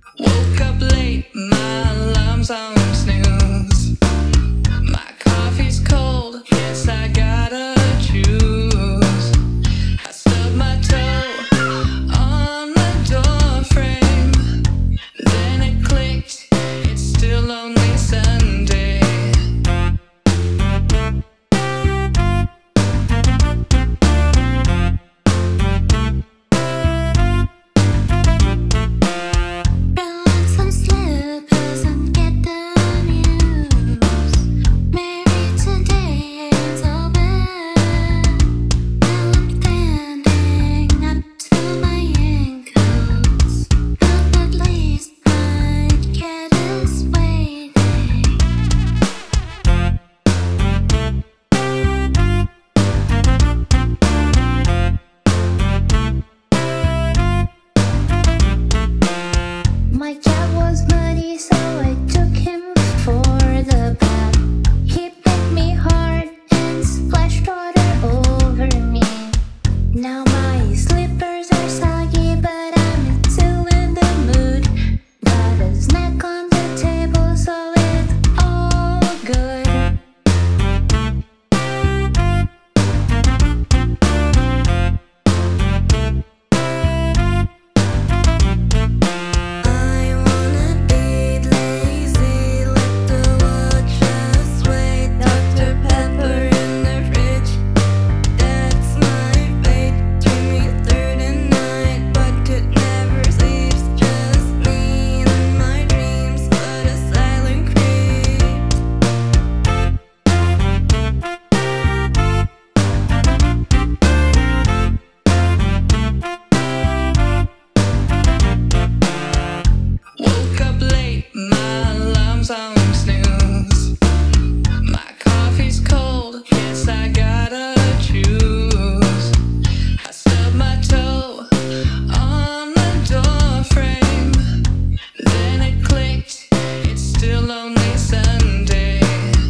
Woke up late, my alarm's on snooze. My coffee's cold, guess I gotta choose. I stubbed my toe on the door frame. Then it clicked, it's still only Sunday. My cat was muddy, so I took him for the bath. He pecked me hard and splashed water over me. Now my slippers are soggy, but I'm still in the mood. Got a snack on the table, so it's all good. Woke up late, my alarm's on snooze. My coffee's cold, guess I gotta choose. I stubbed my toe on the door frame. Then it clicked, it's still only Sunday.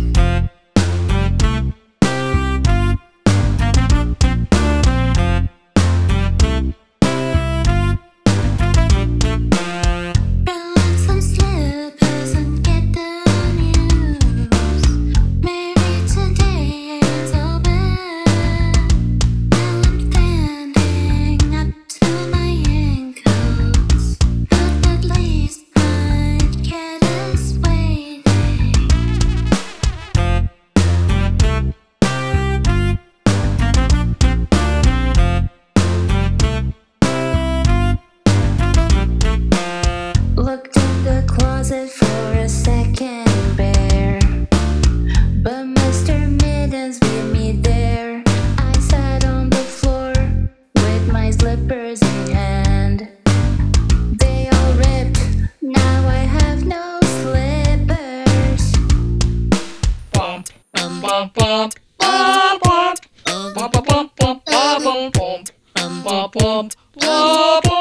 Some slippers and get the news. Maybe today it's all bad. Now I'm standing up to my ankles, but at least my cat is waiting. Looked in the closet for a second bare, but Mr. Mittens beat me there. I sat on the floor with my slippers in hand. They all ripped, now I have no slippers. Bump, bump, bump, bump, bump, bump, bump, bump, bump, bump, bump, bump, bump, bump, bump, bump, bump.